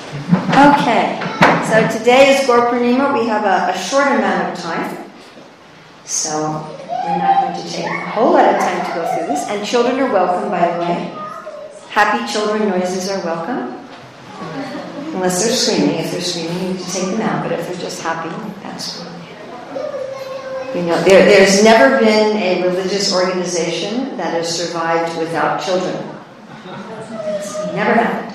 Okay, so today is Gaur Purnima. We have a short amount of time, so we're not going to take a whole lot of time to go through this. And children are welcome, by the way. Happy children noises are welcome. Unless they're screaming. If they're screaming, you need to take them out. But if they're just happy, that's fine. You know, there's never been a religious organization that has survived without children. It's never happened.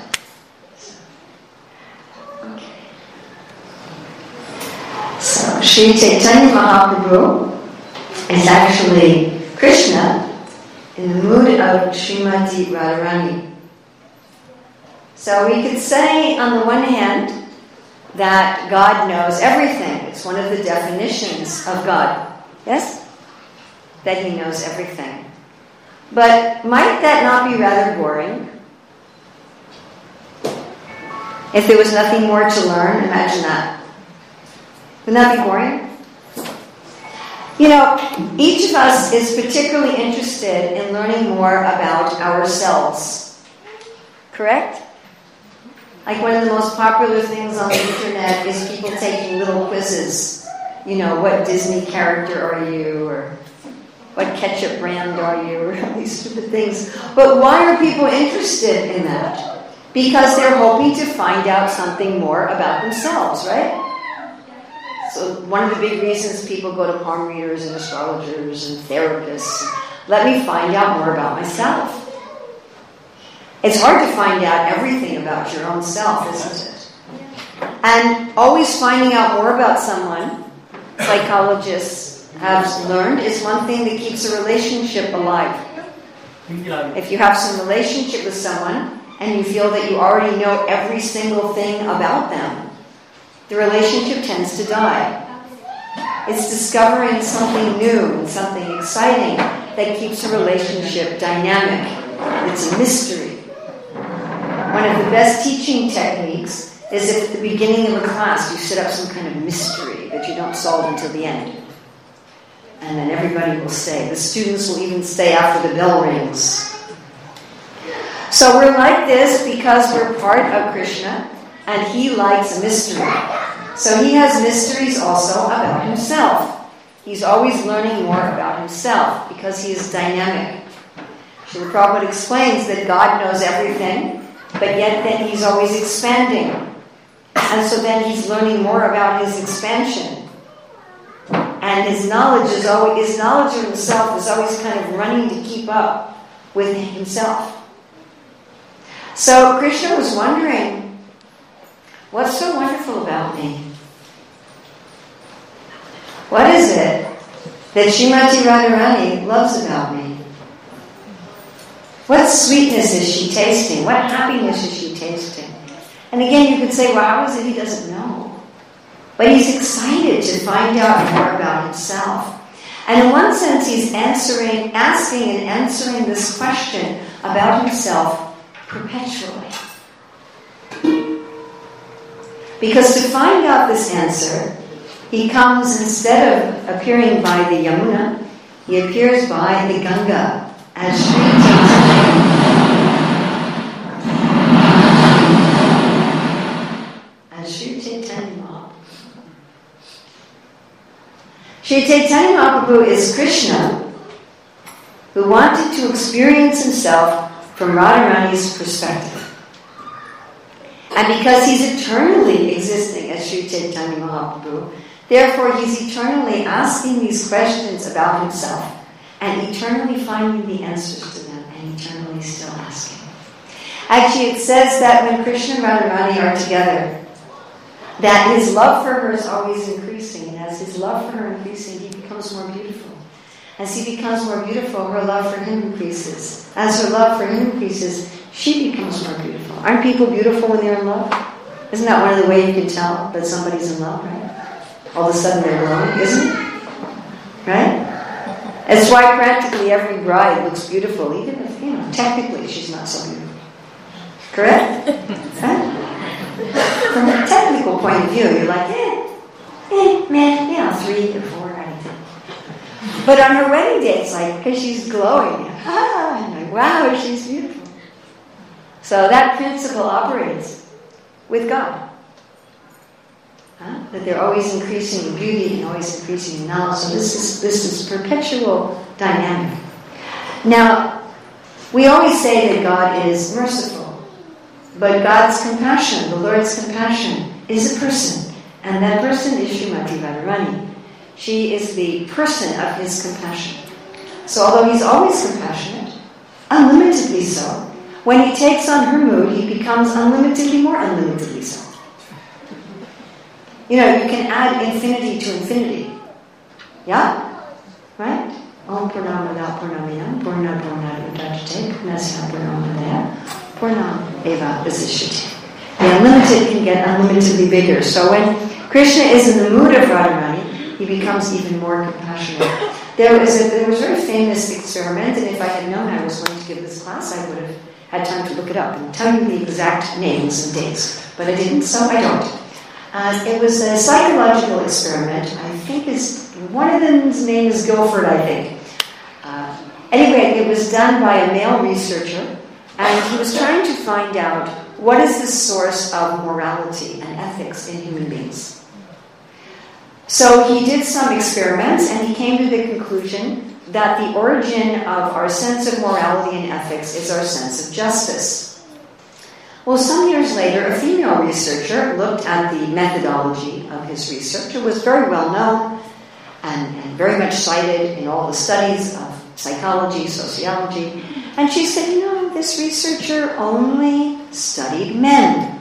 So, Sri Chaitanya Mahaprabhu is actually Krishna in the mood of Srimati Radharani. So we could say, on the one hand, that God knows everything. It's one of the definitions of God. Yes? That He knows everything. But might that not be rather boring? If there was nothing more to learn, imagine that. Wouldn't that be boring? You know, each of us is particularly interested in learning more about ourselves. Correct? Like one of the most popular things on the internet is people taking little quizzes. You know, what Disney character are you? Or what ketchup brand are you? Or all these stupid things. But why are people interested in that? Because they're hoping to find out something more about themselves, right? So one of the big reasons people go to palm readers and astrologers and therapists, let me find out more about myself. It's hard to find out everything about your own self, isn't it? And always finding out more about someone, psychologists have learned, is one thing that keeps a relationship alive. If you have some relationship with someone and you feel that you already know every single thing about them, the relationship tends to die. It's discovering something new and something exciting that keeps a relationship dynamic. It's a mystery. One of the best teaching techniques is if at the beginning of a class you set up some kind of mystery that you don't solve until the end. And then everybody will stay. The students will even stay after the bell rings. So we're like this because we're part of Krishna, and He likes a mystery. So He has mysteries also about Himself. He's always learning more about Himself because He is dynamic. Srila Prabhupada explains that God knows everything, but yet then He's always expanding. And so then He's learning more about His expansion. And His knowledge of Himself is always kind of running to keep up with Himself. So Krishna was wondering, what's so wonderful about me? What is it that Srimati Radharani loves about me? What sweetness is she tasting? What happiness is she tasting? And again, you could say, well, how is it he doesn't know? But he's excited to find out more about himself. And in one sense, he's asking and answering this question about himself perpetually. Because to find out this answer, he comes, instead of appearing by the Yamuna, he appears by the Ganga as Sri Chaitanya Mahaprabhu. Sri Chaitanya Mahaprabhu is Krishna, who wanted to experience himself from Radharani's perspective. And because he's eternally existing as Sri Chaitanya Mahaprabhu, therefore he's eternally asking these questions about himself and eternally finding the answers to them and eternally still asking. Actually, it says that when Krishna and Radharani are together, that his love for her is always increasing. And as his love for her increasing, he becomes more beautiful. As he becomes more beautiful, her love for him increases. As her love for him increases, she becomes more beautiful. Aren't people beautiful when they're in love? Isn't that one of the ways you can tell that somebody's in love, right? All of a sudden they're glowing, isn't it? Right? That's why practically every bride looks beautiful, even if, technically she's not so beautiful. Correct? Right? From a technical point of view, you're like, man, 3 or 4, anything. But on her wedding day, it's like, because she's glowing. I'm like, wow, she's beautiful. So that principle operates. with God. That they're always increasing in beauty and always increasing in knowledge. So this is perpetual dynamic. Now, we always say that God is merciful, but God's compassion, the Lord's compassion, is a person, and that person is Srimati Radharani. She is the person of His compassion. So although He's always compassionate, unlimitedly so, when He takes on her mood, He becomes unlimitedly more unlimitedly so. You know, you can add infinity to infinity. Yeah? Right? Om Purnamada Purnaminam Purna Purnam Udachyate Purnasya Purnamadaya Purnam Eva Vasishyate. The unlimited can get unlimitedly bigger. So when Krishna is in the mood of Radharani, He becomes even more compassionate. There was a very famous experiment, and if I had known I was going to give this class, I would have had time to look it up and tell you the exact names and dates. But I didn't, so I don't. It was a psychological experiment. I think one of them's name is Guilford, I think. Anyway, it was done by a male researcher, and he was trying to find out what is the source of morality and ethics in human beings. So he did some experiments, and he came to the conclusion that the origin of our sense of morality and ethics is our sense of justice. Well, some years later, a female researcher looked at the methodology of his research. It was very well known and very much cited in all the studies of psychology, sociology. And she said, this researcher only studied men.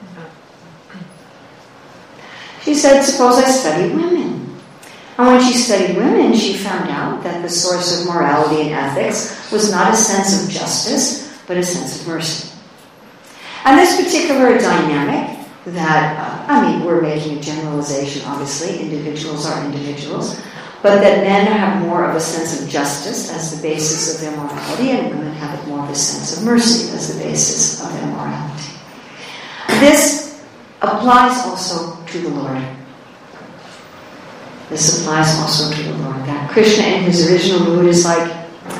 She said, suppose I study women. And when she studied women, she found out that the source of morality and ethics was not a sense of justice, but a sense of mercy. And this particular dynamic that, we're making a generalization, obviously, individuals are individuals, but that men have more of a sense of justice as the basis of their morality, and women have more of a sense of mercy as the basis of their morality. This applies also to the Lord. This applies also to the Lord. That Krishna in His original mood is like,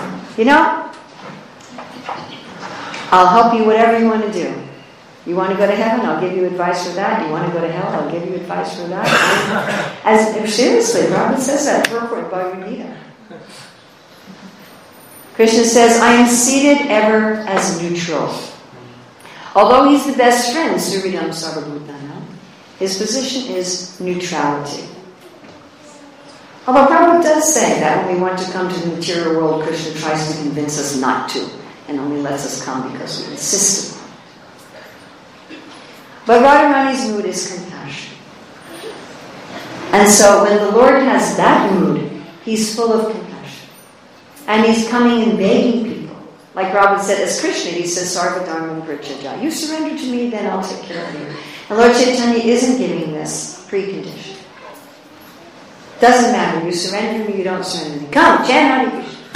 I'll help you whatever you want to do. You want to go to heaven? I'll give you advice for that. You want to go to hell? I'll give you advice for that. Seriously, Robert says that. Purport Bhagavad Gita. Krishna says, I am seated ever as neutral. Although He's the best friend, Suridam Sarvabhutana, His position is neutrality. Although Prabhupada does say that when we want to come to the material world, Krishna tries to convince us not to, and only lets us come because we insist upon it. But Radharani's mood is compassion. And so when the Lord has that mood, He's full of compassion. And He's coming and begging people. Like Prabhupada said, as Krishna, He says, Sarva Dharma Prachaja. You surrender to me, then I'll take care of you. And Lord Chaitanya isn't giving this precondition. Doesn't matter. You surrender to me, you don't surrender to me. Come, chant Hare Krishna.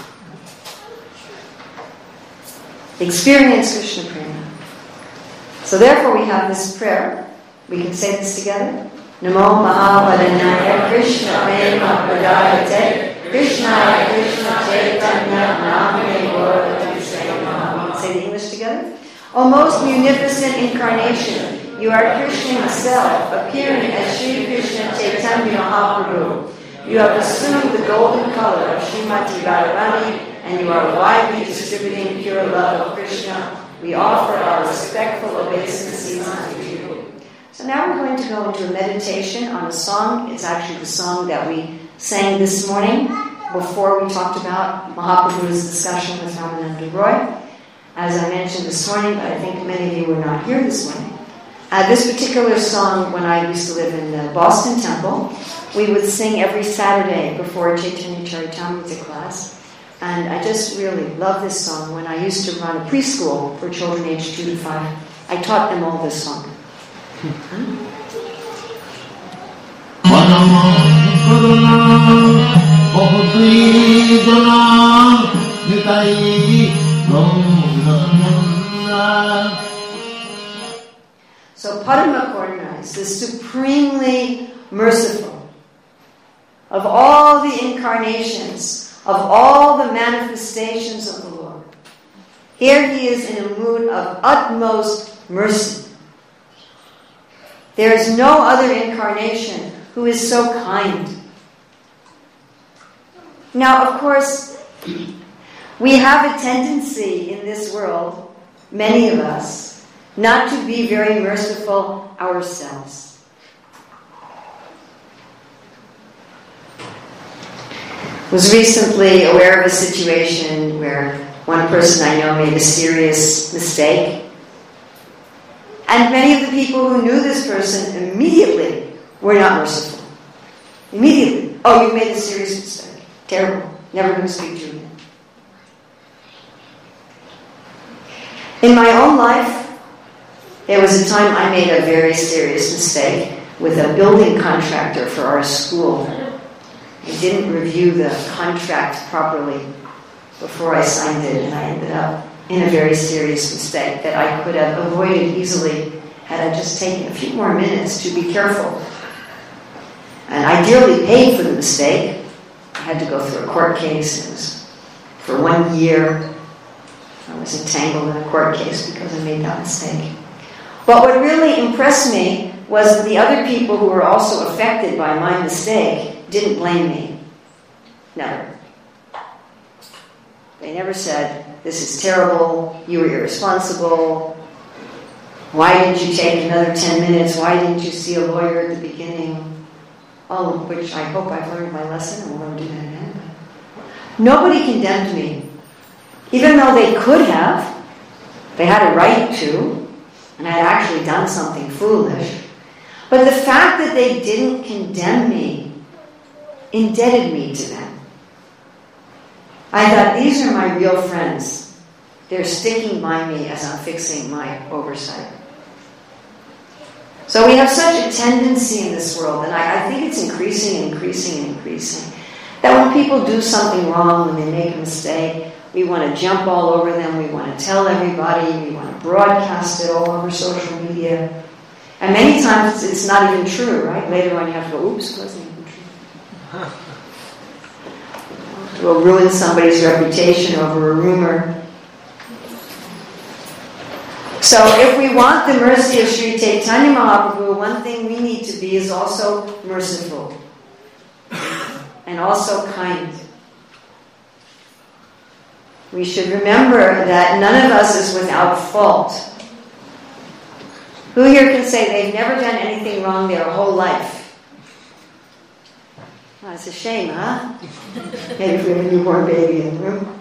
Experience Krishna Prema. So therefore we have this prayer. We can say this together. Namo Mahapadanaya Krishna Prema Pradayate Krishnaya Krishna Chaitanya Namane Gaura. Say the English together. O most munificent incarnation, you are Krishna Himself, appearing as Sri Krishna Chaitanya Mahaprabhu. You have assumed the golden color of Srimati Radharani, and you are widely distributing pure love of Krishna. We offer our respectful obeisances unto you. So now we're going to go into a meditation on a song. It's actually the song that we sang this morning before we talked about Mahaprabhu's discussion with Ramananda Roy. As I mentioned this morning, but I think many of you were not here this morning. This particular song, when I used to live in the Boston Temple, we would sing every Saturday before Chaitanya Charitamrita class. And I just really love this song. When I used to run a preschool for children aged 2 to 5, I taught them all this song. So Padma Purna is the supremely merciful of all the incarnations, of all the manifestations of the Lord. Here He is in a mood of utmost mercy. There is no other incarnation who is so kind. Now, of course, we have a tendency in this world, many of us, not to be very merciful ourselves. I was recently aware of a situation where one person I know made a serious mistake. And many of the people who knew this person immediately were not merciful. Immediately. Oh, you made a serious mistake. Terrible. Never going to speak to you again. In my own life, there was a time I made a very serious mistake with a building contractor for our school. I didn't review the contract properly before I signed it, and I ended up in a very serious mistake that I could have avoided easily had I just taken a few more minutes to be careful. And I dearly paid for the mistake. I had to go through a court case. It was for 1 year. I was entangled in a court case because I made that mistake. But what really impressed me was that the other people who were also affected by my mistake didn't blame me. Never. They never said, "This is terrible, you were irresponsible, why didn't you take another 10 minutes, why didn't you see a lawyer at the beginning?" All of which I hope I've learned my lesson and won't do that again. Nobody condemned me. Even though they could have, they had a right to, and I had actually done something foolish. But the fact that they didn't condemn me indebted me to them. I thought, these are my real friends. They're sticking by me as I'm fixing my oversight. So we have such a tendency in this world, and I think it's increasing, that when people do something wrong, when they make a mistake, we want to jump all over them, we want to tell everybody, we want to broadcast it all over social media. And many times it's not even true, right? Later on you have to go, oops, it wasn't even true. Will ruin somebody's reputation over a rumor. So if we want the mercy of Sri Chaitanya Mahaprabhu, one thing we need to be is also merciful and also kind. We should remember that none of us is without fault. Who here can say they've never done anything wrong their whole life? Oh, it's a shame, huh? Maybe if we have a newborn baby in the room.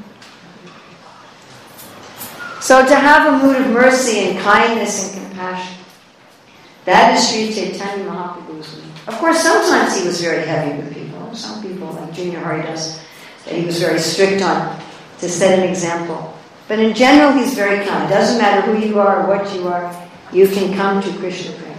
So to have a mood of mercy and kindness and compassion, that is Sri Chaitanya Mahaprabhu's mood. Of course, sometimes he was very heavy with people. Some people, like Junior Haridas, that he was very strict on to set an example. But in general, he's very kind. It doesn't matter who you are or what you are, you can come to Krishna Prema.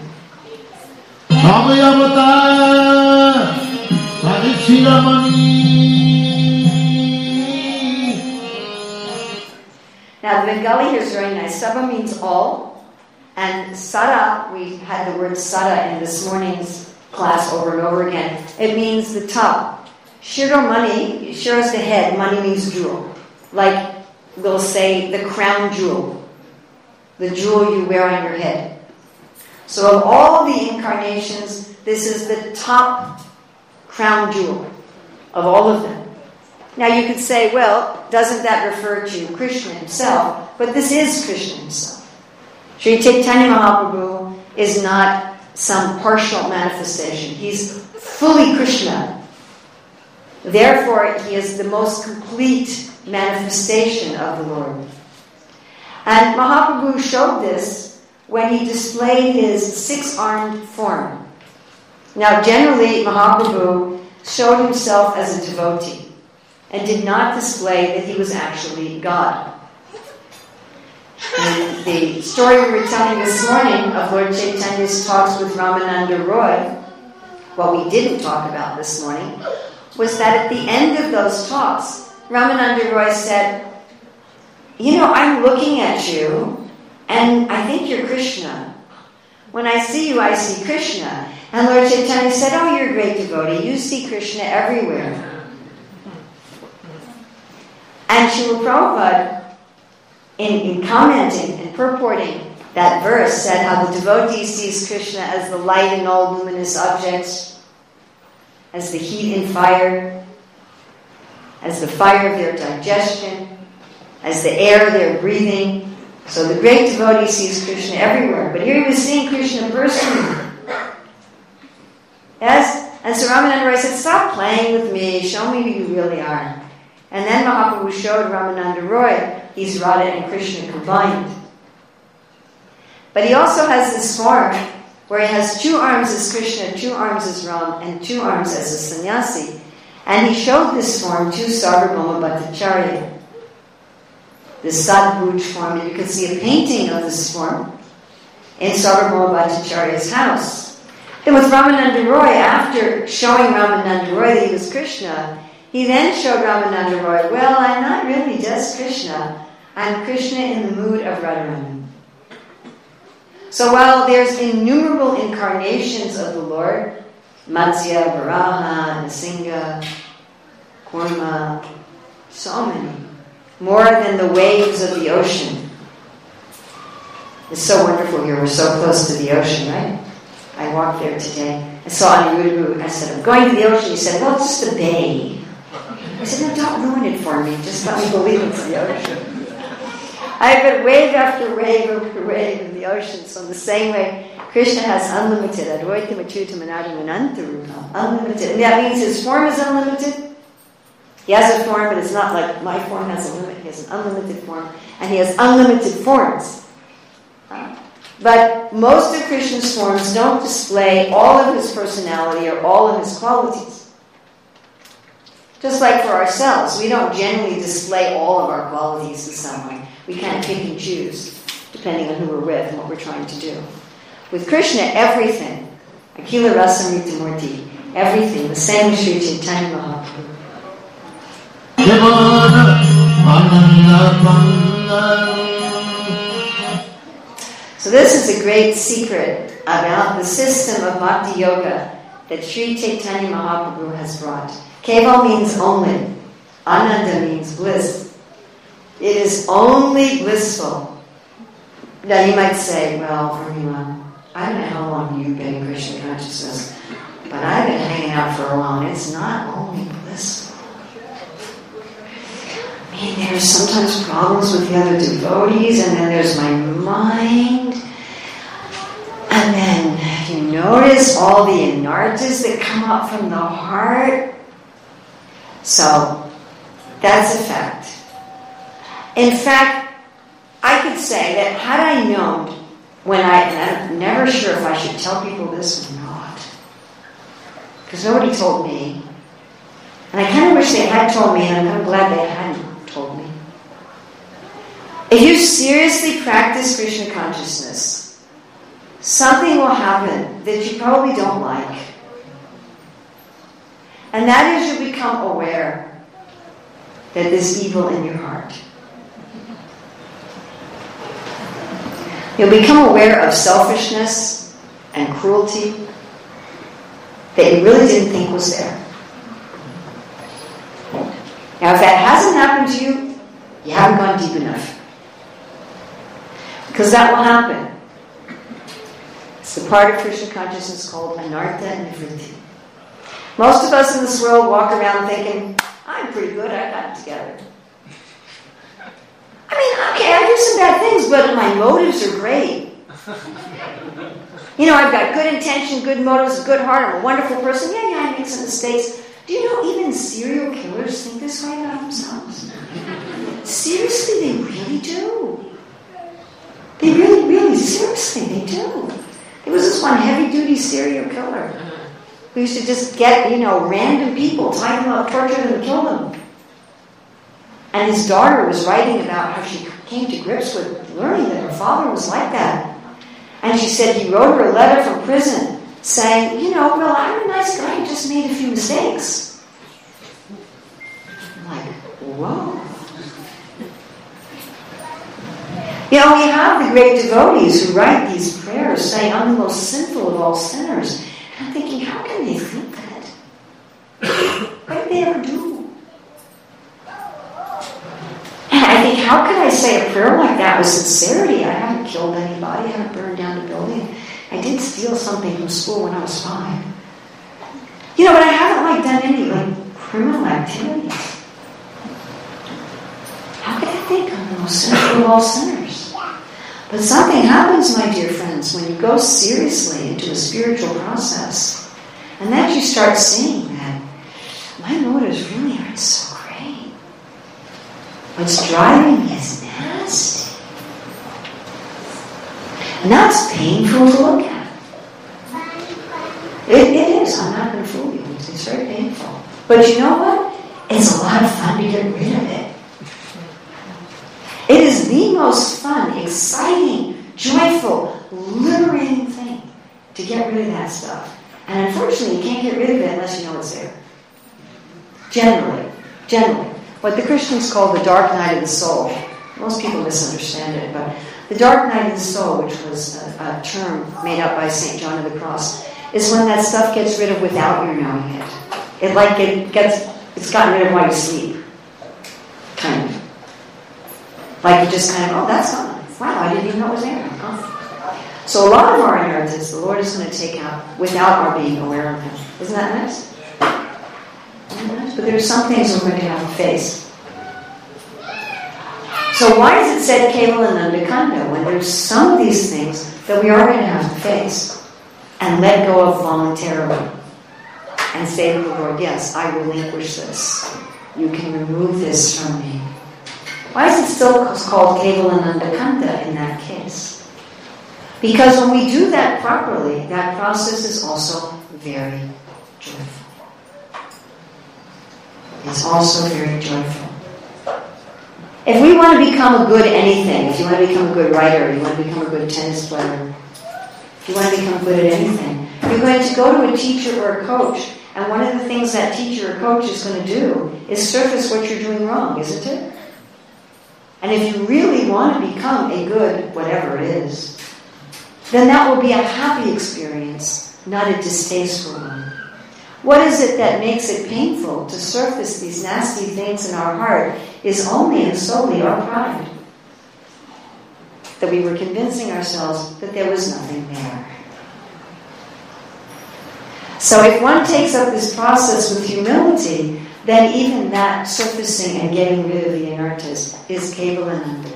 Now the Bengali here is very nice. Saba means all, and Sada, we had the word Sada in this morning's class over and over again. It means the top. Shiromani, Shira is the head, money means jewel. Like we'll say the crown jewel, the jewel you wear on your head. So of all the incarnations, this is the top crown jewel of all of them. Now you could say, well, doesn't that refer to Krishna himself? But this is Krishna himself. Sri Chaitanya Mahaprabhu is not some partial manifestation. He's fully Krishna. Therefore, he is the most complete manifestation of the Lord. And Mahaprabhu showed this when he displayed his six-armed form. Now, generally, Mahaprabhu showed himself as a devotee and did not display that he was actually God. In the story we were telling this morning of Lord Chaitanya's talks with Ramananda Roy, what we didn't talk about this morning, was that at the end of those talks, Ramananda Roy said, you know, I'm looking at you, and I think you're Krishna. When I see you, I see Krishna. And Lord Chaitanya said, oh, you're a great devotee. You see Krishna everywhere. And Srila Prabhupada, in commenting and purporting that verse said how the devotee sees Krishna as the light in all luminous objects, as the heat in fire, as the fire of their digestion, as the air they're breathing. So the great devotee sees Krishna everywhere. But here he was seeing Krishna personally. Yes? And so Ramananda Roy said, stop playing with me, show me who you really are. And then Mahaprabhu showed Ramananda Roy, he's Radha and Krishna combined. But he also has this form where he has 2 arms as Krishna, 2 arms as Ram, and 2 arms as a sannyasi. And he showed this form to Sarvabhauma Bhattacharya. This Sadbhuj form, and you can see a painting of this form in Sarvabhauma Bhattacharya's house. Then with Ramananda Roy, after showing Ramananda Roy that he was Krishna, he then showed Ramananda Roy, well, I'm not really just Krishna. I'm Krishna in the mood of Radharani. So while there's innumerable incarnations of the Lord, Matsya, Varaha, Nrsimha, Kurma, so many, more than the waves of the ocean. It's so wonderful here. We're so close to the ocean, right? I walked there today. I saw Anirudh. I said, I'm going to the ocean. He said, well, it's just a bay. I said, no, don't ruin it for me. Just let me believe it's the ocean. I've been wave after wave after wave in the ocean. So in the same way, Krishna has unlimited. Advaita Achyutam Anadam Anantarupa. Unlimited. And that means his form is unlimited. He has a form, but it's not like my form has a limit. He has an unlimited form. And he has unlimited forms. But most of Krishna's forms don't display all of his personality or all of his qualities. Just like for ourselves, we don't generally display all of our qualities in some way. We kind of pick and choose, depending on who we're with and what we're trying to do. With Krishna, everything, Akila Rasamrita Murti, everything, the same as Sri Chaitanya Mahaprabhu. So this is a great secret about the system of Bhakti Yoga that Sri Chaitanya Mahaprabhu has brought. Keval means only. Ananda means bliss. It is only blissful. Now you might say, well, Purnima, I don't know how long you've been in Krishna consciousness, but I've been hanging out for a while. It's not only blissful. I mean, there's sometimes problems with the other devotees, and then there's my mind. And then you notice all the anartas that come up from the heart. So, that's a fact. In fact, I could say that had I known and I'm never sure if I should tell people this or not, because nobody told me. And I kind of wish they had told me, and I'm kind of glad they hadn't told me. If you seriously practice Krishna consciousness, something will happen that you probably don't like. And that is you become aware that there's evil in your heart. You'll become aware of selfishness and cruelty that you really didn't think was there. Now, if that hasn't happened to you, you haven't gone deep enough. Because that will happen. It's the part of Krishna consciousness called anartha nivritti. Most of us in this world walk around thinking, I'm pretty good, I got it together. I mean, okay, I do some bad things, but my motives are great. You know, I've got good intention, good motives, good heart, I'm a wonderful person. Yeah, I make some mistakes. Do you know even serial killers think this way about themselves? Seriously, they really do. They really, really, seriously, they do. There was this one heavy-duty serial killer who used to just get, random people, tie them up, torture them, and kill them. And his daughter was writing about how she came to grips with learning that her father was like that. And she said he wrote her a letter from prison saying, well, I'm a nice guy who just made a few mistakes. I'm like, whoa. We have the great devotees who write these prayers saying, I'm the most sinful of all sinners. And I'm thinking, how can they think that? What did they ever do? And I think, how can I say a prayer like that with sincerity? I haven't haven't killed anybody. I haven't burned down a building. I did steal something from school when I was 5. But I haven't done any criminal activities. How could I think I'm the most sinful of all sinners? But something happens, my dear friends, when you go seriously into a spiritual process, and that you start seeing that my motives really aren't so great. What's driving me is nasty. And that's painful to look at. It is. I'm not going to fool you. It's very painful. But you know what? It's a lot of fun to get rid of it. It is the most fun, exciting, joyful, liberating thing to get rid of that stuff. And unfortunately, you can't get rid of it unless you know it's there. Generally. What the Christians call the dark night of the soul. Most people misunderstand it, but the dark night of the soul, which was a term made up by St. John of the Cross, is when that stuff gets rid of without your knowing it. It's gotten rid of while you sleep. Kind of. You just that's gone. Wow, I didn't even know it was there. Oh. So a lot of our inheritance, the Lord is going to take out without our being aware of Him. Isn't that nice? But there are some things we're going to have to face. So why is it said Kevala Nandakanda when there's some of these things that we are going to have to face and let go of voluntarily and say to the Lord, yes, I relinquish this. You can remove this from me. Why is it still called Kevala Nandakanda in that case? Because when we do that properly, that process is also very joyful. It's also very joyful. If we want to become a good anything, if you want to become a good writer, you want to become a good tennis player, if you want to become good at anything, you're going to go to a teacher or a coach, and one of the things that teacher or coach is going to do is surface what you're doing wrong, isn't it? And if you really want to become a good whatever it is, then that will be a happy experience, not a distasteful one. What is it that makes it painful to surface these nasty things in our heart is only and solely our pride. That we were convincing ourselves that there was nothing there. So if one takes up this process with humility, then even that surfacing and getting rid of the inertis is Kevala Nandakanda.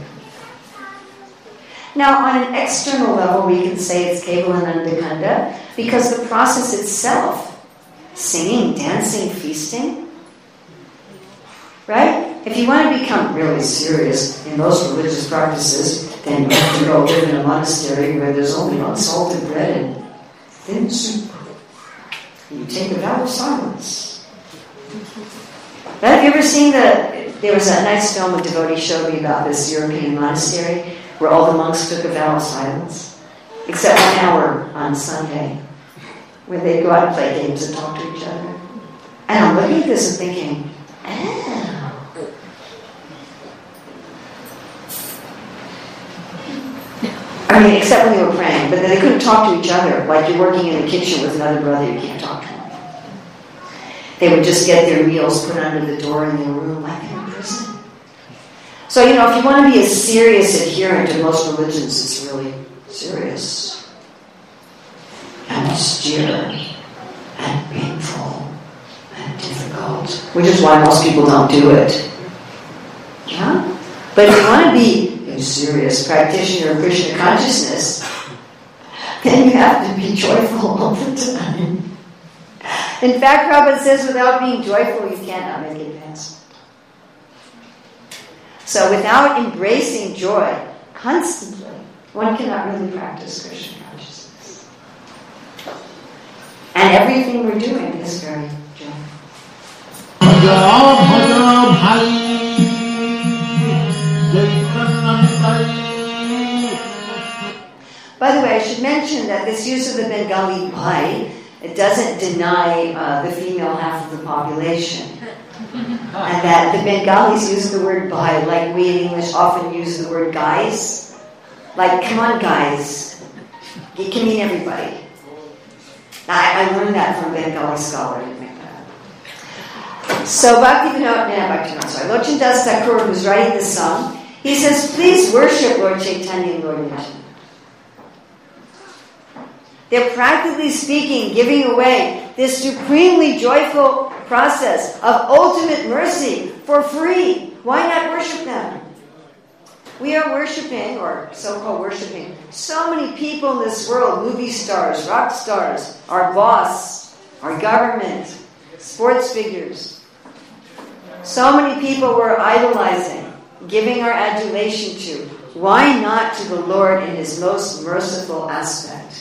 Now, on an external level, we can say it's Kevala Nandakanda because the process itself, singing, dancing, feasting, right? If you want to become really serious in most religious practices, then you have to go live in a monastery where there's only unsalted bread and thin soup. You take a vow of silence. Now, have you ever seen there was a nice film a devotee showed me about this European monastery where all the monks took a vow of silence, except 1 hour on Sunday, where they'd go out and play games and talk to each other. And I'm looking at this and thinking, I mean, except when they were praying, but then they couldn't talk to each other. Like you're working in the kitchen with another brother, you can't talk to him. They would just get their meals put under the door in their room like they were in prison. So, if you want to be a serious adherent to most religions, it's really serious and austere and painful and difficult, which is why most people don't do it. Yeah? But if you want to be a serious practitioner of Krishna consciousness, then you have to be joyful all the time. In fact, Prabhupada says without being joyful, you cannot make advancement. So without embracing joy constantly, one cannot really practice Krishna consciousness. And everything we're doing is very joyful. By the way, I should mention that this use of the Bengali bhai, it doesn't deny the female half of the population. And that the Bengalis use the word bhai like we in English often use the word guys. Like, come on guys. It can mean everybody. Now, I learned that from a Bengali scholar. So Lochan Das Thakur, who's writing this song, He says, please worship Lord Chaitanya and Lord Nityananda. They're practically speaking, giving away this supremely joyful process of ultimate mercy for free. Why not worship them? We are worshiping, or so-called worshiping, so many people in this world, movie stars, rock stars, our boss, our government, sports figures. So many people we're idolizing, giving our adulation to. Why not to the Lord in His most merciful aspect?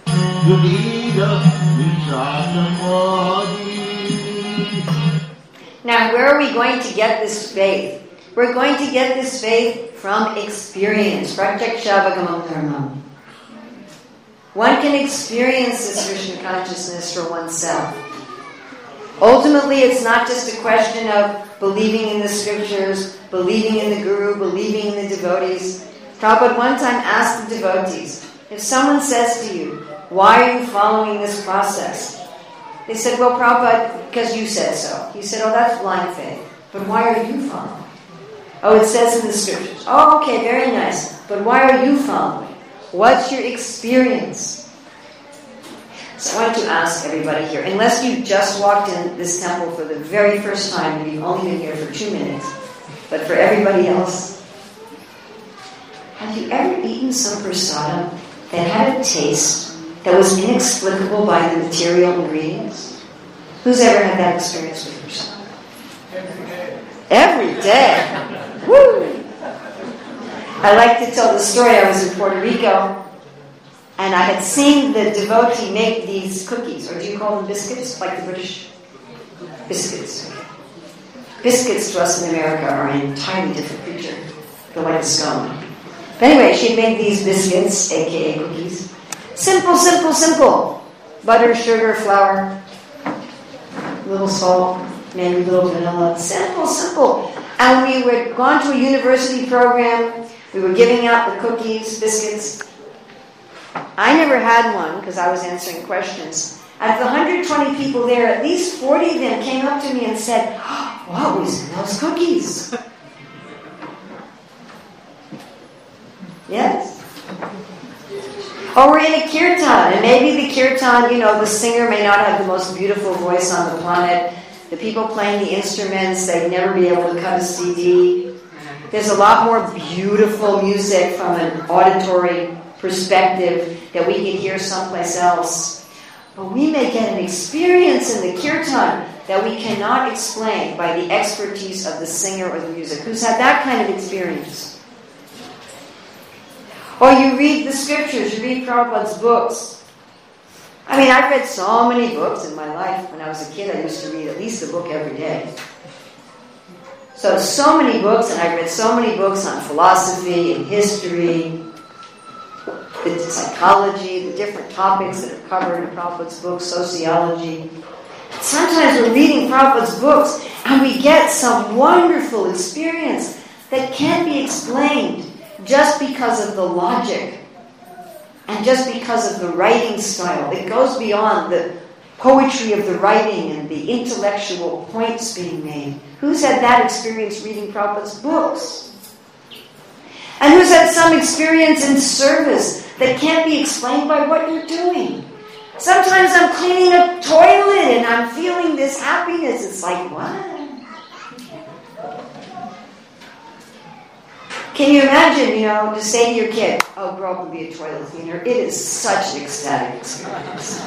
Now, where are we going to get this faith? We're going to get this faith from experience. Pratyaksha-avagamam dharmam. One can experience this Krishna consciousness for oneself. Ultimately, it's not just a question of believing in the scriptures, believing in the guru, believing in the devotees. Prabhupada one time asked the devotees, if someone says to you, why are you following this process? They said, well, Prabhupada, because you said so. He said, oh, that's blind faith. But why are you following? Oh, it says in the scriptures. Oh, okay, very nice. But why are you following? What's your experience? So I want to ask everybody here, unless you just walked in this temple for the very first time and you've only been here for 2 minutes, but for everybody else, have you ever eaten some prasadam that had a taste that was inexplicable by the material ingredients? Who's ever had that experience with prasadam? Every day. Every day. Woo! I like to tell the story. I was in Puerto Rico, and I had seen the devotee make these cookies, or do you call them biscuits, like the British? Biscuits. Biscuits to us in America are an entirely different creature. They're like a scone. But anyway, she made these biscuits, aka cookies. Simple, simple, simple. Butter, sugar, flour, little salt, maybe a little vanilla. Simple, simple. And we were gone to a university program. We were giving out the cookies, biscuits. I never had one because I was answering questions. Out of the 120 people there, at least 40 of them came up to me and said, oh, what was in those cookies? Yes? Or we're in a kirtan, and maybe the kirtan, the singer may not have the most beautiful voice on the planet. The people playing the instruments, they'd never be able to cut a CD. There's a lot more beautiful music from an auditory perspective that we can hear someplace else. But we may get an experience in the kirtan that we cannot explain by the expertise of the singer or the music. Who's had that kind of experience? Or you read the scriptures, you read Prabhupada's books. I mean, I've read so many books in my life. When I was a kid, I used to read at least a book every day. So many books, and I've read so many books on philosophy and history, the psychology, the different topics that are covered in Prabhupada's books, sociology. Sometimes we're reading Prabhupada's books, and we get some wonderful experience that can't be explained just because of the logic and just because of the writing style. It goes beyond the poetry of the writing and the intellectual points being made. Who's had that experience reading Prabhupada's books? And who's had some experience in service that can't be explained by what you're doing? Sometimes I'm cleaning a toilet and I'm feeling this happiness. It's like, what? Can you imagine, to say to your kid, oh, grow up and be a toilet cleaner? It is such an ecstatic experience.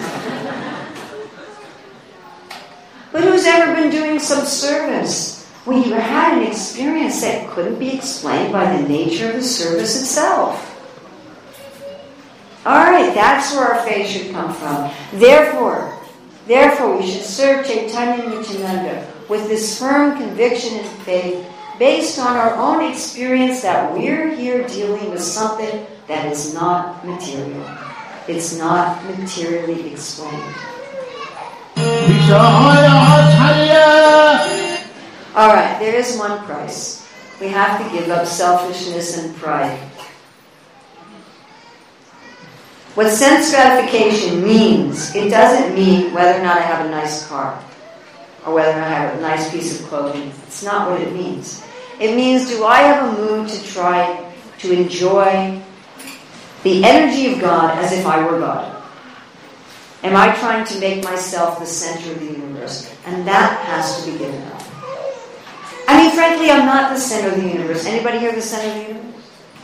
But who's ever been doing some service when you had an experience that couldn't be explained by the nature of the service itself? All right, that's where our faith should come from. Therefore, we should serve Chaitanya Nityananda with this firm conviction and faith based on our own experience that we're here dealing with something that is not material. It's not materially explained. Alright, there is one price. We have to give up selfishness and pride. What sense gratification means, it doesn't mean whether or not I have a nice car or whether or not I have a nice piece of clothing. It's not what it means. It means, do I have a mood to try to enjoy the energy of God as if I were God? Am I trying to make myself the center of the universe? And that has to be given up. I mean, frankly, I'm not the center of the universe. Anybody here the center of the universe?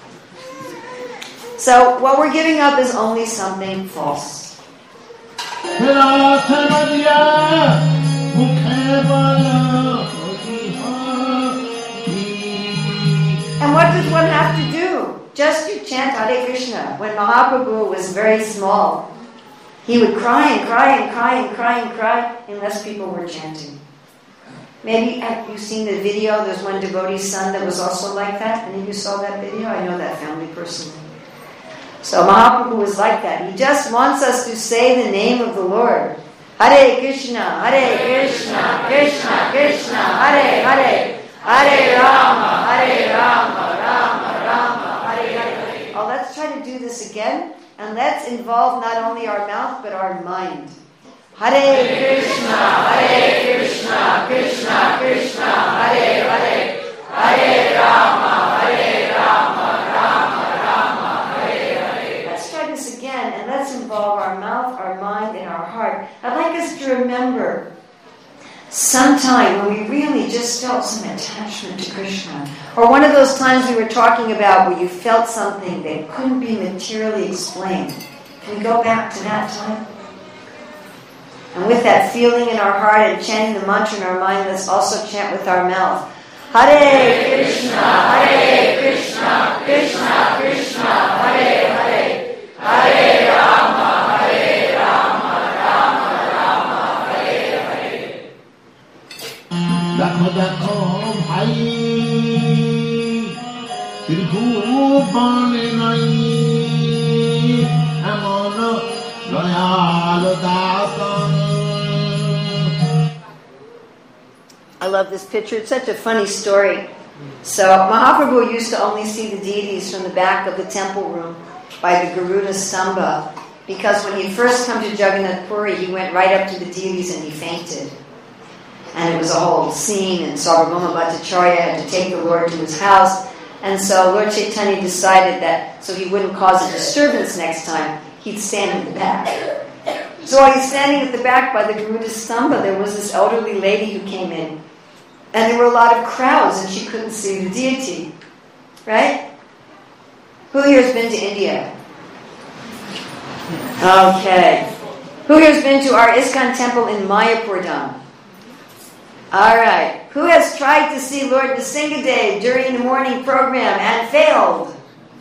So what we're giving up is only something false. And what does one have to do? Just to chant Hare Krishna. When Mahaprabhu was very small, he would cry and cry and cry and cry and cry unless people were chanting. Maybe have you seen the video? There's one devotee's son that was also like that. Any of you saw that video? I know that family personally. So Mahaprabhu was like that. He just wants us to say the name of the Lord. Hare Krishna, Hare Krishna, Krishna Krishna, Hare Hare, Hare Rama, Hare Rama, Rama Rama, Hare Hare. Oh, let's try to do this again. And let's involve not only our mouth, but our mind. Hare Krishna, Hare Krishna, Krishna Krishna, Hare Hare, Hare Rama, Hare Rama, Rama Rama, Hare Hare. Let's try this again, and let's involve our mouth, our mind, and our heart. I'd like us to remember sometime when we really just felt some attachment to Krishna. Or one of those times we were talking about where you felt something that couldn't be materially explained. Can we go back to that time? And with that feeling in our heart and chanting the mantra in our mind, let's also chant with our mouth. Hare Krishna, Hare Krishna, Krishna Krishna, Hare Hare, Hare Rama, Hare Rama, Rama Rama, Hare Hare. Dakho dakho bhai, tirubhane nai, amana loyal datan. I love this picture. It's such a funny story. So Mahaprabhu used to only see the deities from the back of the temple room by the Garuda Stamba, because when he first come to Jagannath Puri, he went right up to the deities and he fainted. And it was a whole scene, and Sarvabhauma Bhattacharya had to take the Lord to his house. And so Lord Chaitanya decided that so he wouldn't cause a disturbance next time, he'd stand in the back. So while he's standing at the back by the Garuda Stamba, there was this elderly lady who came in. And there were a lot of crowds, and she couldn't see the deity. Right? Who here has been to India? Okay. Who here has been to our ISKCON temple in Mayapurdam? All right. Who has tried to see Lord Nrsingadev during the morning program and failed?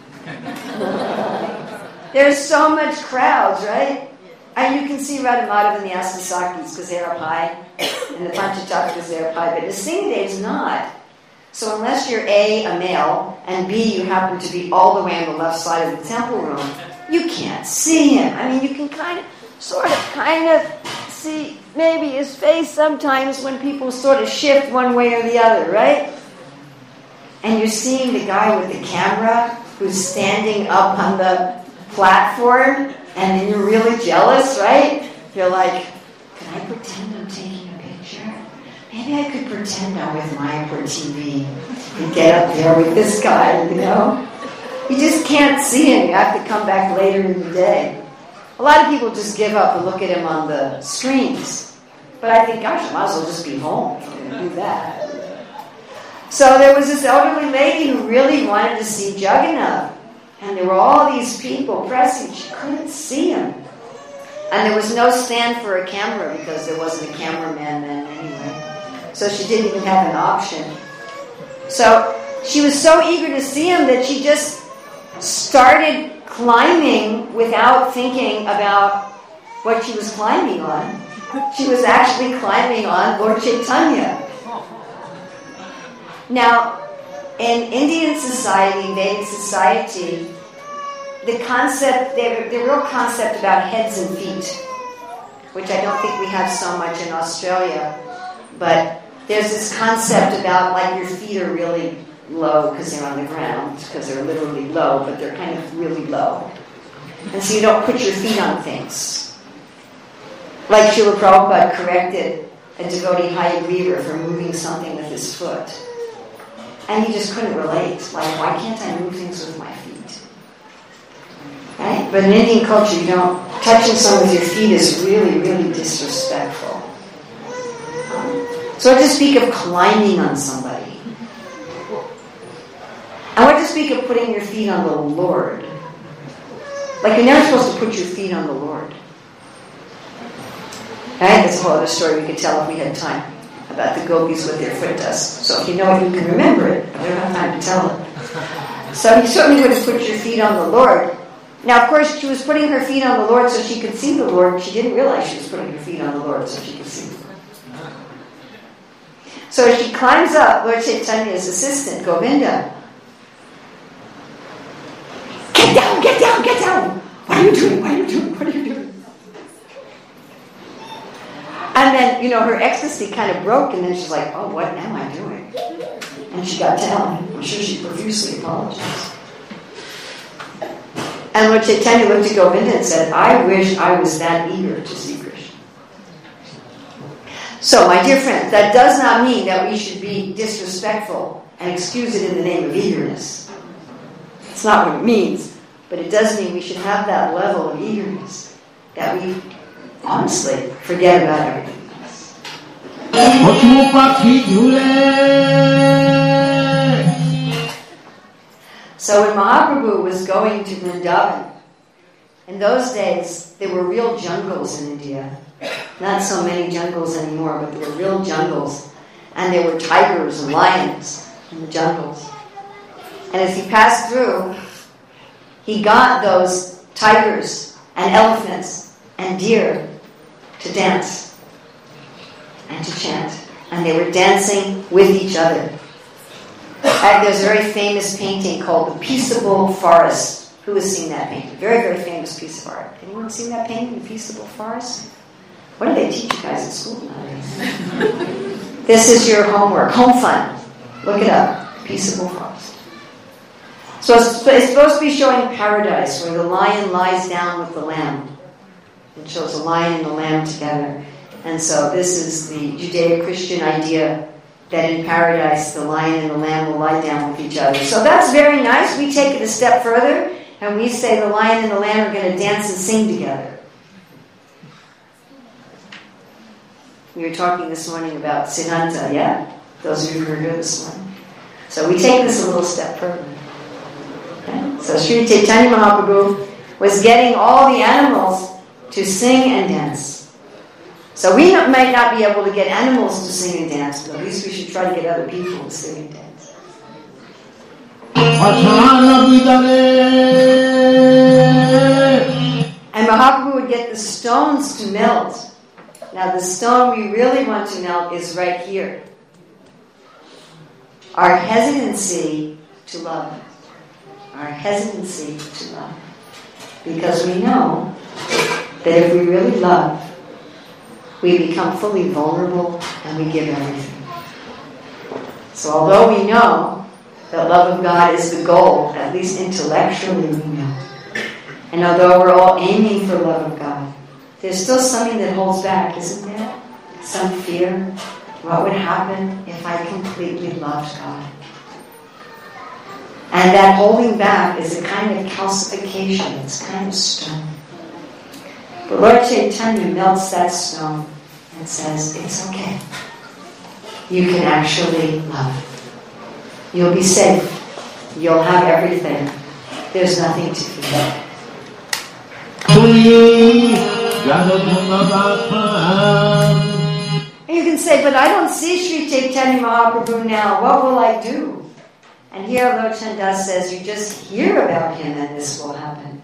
There's so much crowds, right? And you can see Radhamadhav and the Asasakis because they're up high, and the Panchatattva's they're up high, but Nrsingadev's not. So unless you're A, a male, and B, you happen to be all the way on the left side of the temple room, you can't see him. I mean, you can kind of see maybe his face sometimes when people sort of shift one way or the other, right? And you're seeing the guy with the camera who's standing up on the platform, and then you're really jealous, right? You're like, can I pretend I'm taking a picture? Maybe I could pretend I'm with Mayapur TV and get up there with this guy, you know? You just can't see him. You have to come back later in the day. A lot of people just give up and look at him on the screens. But I think, gosh, I might as well just be home and do that. So there was this elderly lady who really wanted to see Jagannath. And there were all these people pressing. She couldn't see him. And there was no stand for a camera because there wasn't a cameraman then anyway. So she didn't even have an option. So she was so eager to see him that she just started climbing without thinking about what she was climbing on. She was actually climbing on Lord Chaitanya. Now, in Indian society, Vedic society, the real concept about heads and feet, which I don't think we have so much in Australia, but there's this concept about like your feet are really low because they're on the ground, because they're literally low, but they're kind of really low. And so you don't put your feet on things. Like Srila Prabhupada corrected a devotee Hayagriva for moving something with his foot. And he just couldn't relate. Like, why can't I move things with my feet? Right? But in Indian culture, touching someone with your feet is really, really disrespectful. So what to speak of climbing on somebody? And what to speak of putting your feet on the Lord? Like, you're never supposed to put your feet on the Lord. Right? That's a whole other story we could tell if we had time about the gopis with their foot dust. So if you know it, you can remember it. But we don't have time to tell it. So you certainly wouldn't put your feet on the Lord. Now, of course, she was putting her feet on the Lord so she could see the Lord. She didn't realize she was putting her feet on the Lord so she could see the Lord. So she climbs up, Lord Chaitanya's assistant, Govinda. Get down, get down, get down! What are you doing? What are you doing? What are you doing? And then, her ecstasy kind of broke, and then she's like, oh, what am I doing? And she got down. I'm sure she profusely apologized. And Lord Chaitanya looked at Govinda and said, I wish I was that eager to see Krishna. So, my dear friends, that does not mean that we should be disrespectful and excuse it in the name of eagerness. It's not what it means. But it does mean we should have that level of eagerness that we honestly forget about everything else. So when Mahaprabhu was going to Vrindavan, in those days there were real jungles in India. Not so many jungles anymore, but there were real jungles. And there were tigers and lions in the jungles. And as he passed through, he got those tigers and elephants and deer to dance and to chant. And they were dancing with each other. There's a very famous painting called The Peaceable Forest. Who has seen that painting? Very, very famous piece of art. Anyone seen that painting, The Peaceable Forest? What do they teach you guys in school nowadays? This is your homework, home fun. Look it up, The Peaceable Forest. So it's supposed to be showing paradise, where the lion lies down with the lamb. It shows a lion and a lamb together. And so this is the Judeo-Christian idea that in paradise the lion and the lamb will lie down with each other. So that's very nice. We take it a step further, and we say the lion and the lamb are going to dance and sing together. We were talking this morning about Siddhanta, yeah? Those of you who were here this morning. So we take this a little step further. Okay? So Sri Chaitanya Mahaprabhu was getting all the animals to sing and dance. So we might not be able to get animals to sing and dance, but at least we should try to get other people to sing and dance. And Mahaprabhu would get the stones to melt. Now the stone we really want to melt is right here. Our hesitancy to love. Our hesitancy to love. Because we know that if we really love, we become fully vulnerable and we give everything. So although we know that love of God is the goal, at least intellectually we know, and although we're all aiming for love of God, there's still something that holds back, isn't there? Some fear. What would happen if I completely loved God? And that holding back is a kind of calcification. It's kind of stone. But Lord Chaitanya melts that stone and says, it's okay. You can actually love. You'll be safe. You'll have everything. There's nothing to fear. And you can say, but I don't see Sri Chaitanya Mahaprabhu now. What will I do? And here Lord Chandas says, you just hear about him and this will happen.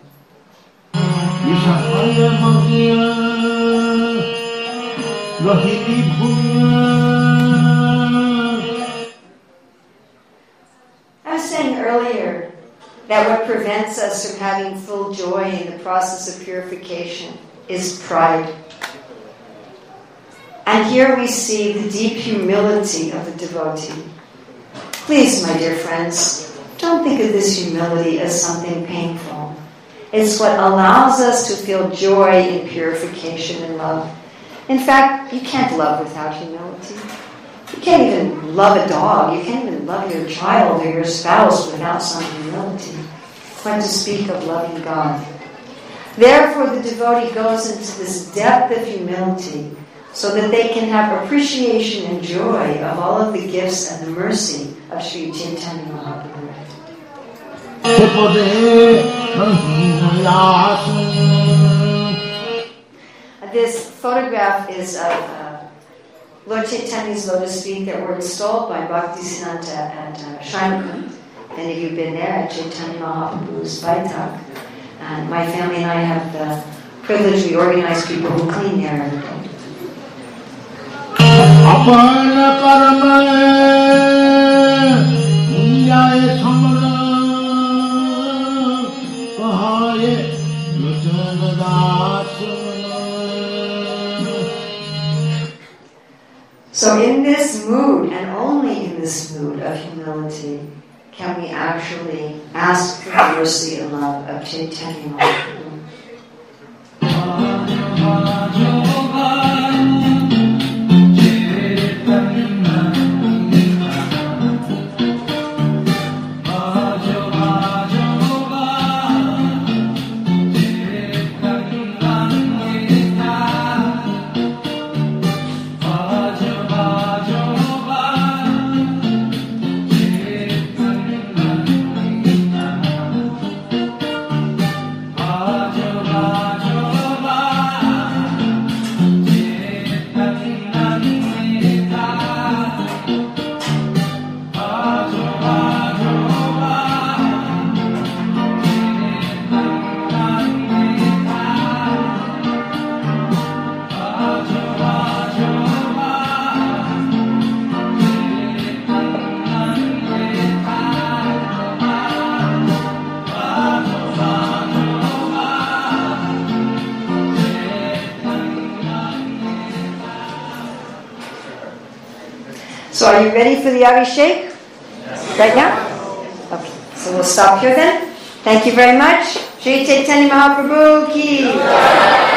I was saying earlier that what prevents us from having full joy in the process of purification is pride. And here we see the deep humility of the devotee. Please, my dear friends, don't think of this humility as something painful. It's what allows us to feel joy in purification and love. In fact, you can't love without humility. You can't even love a dog. You can't even love your child or your spouse without some humility. What to speak of loving God? Therefore, the devotee goes into this depth of humility so that they can have appreciation and joy of all of the gifts and the mercy of Sri Chaitanya Mahaprabhu. This photograph is of Lord Chaitanya's lotus feet that were installed by Bhaktisiddhanta at Shrinakund. Many of you have been there at Chaitanya Mahaprabhu's Vaitak. And my family and I have the privilege, we organize people who clean there every day. So in this mood, and only in this mood of humility, can we actually ask for the mercy and love of Chaitanya Mahaprabhu. So are you ready for the Abhishek? Yes. Right now? Okay, so we'll stop here then. Thank you very much. Sri Chaitanya Mahaprabhu ki.